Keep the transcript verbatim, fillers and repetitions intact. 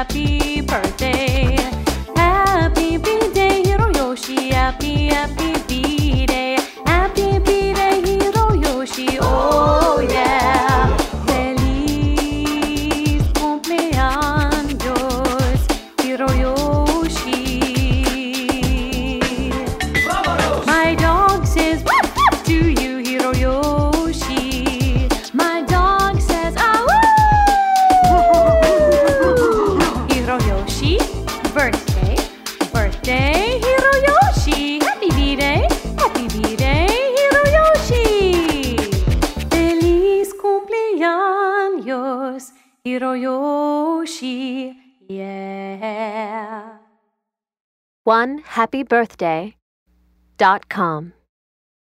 happy birthday. Happy B-Day, Hiroyoshi. Happy, happy B-Day. Happy B-Day, Hiroyoshi. Oh yeah. Feliz cumpleaños, Hiroyoshi. My dog says woof, woof to you, Hiroyoshi. My dog says ah woo. Hiroyoshi, birthday, birthday, Hiroyoshi. Happy B-Day, happy B-Day, Hiroyoshi. Feliz cumpleaños, Hiroyoshi. Yeah. one happy birthday dot com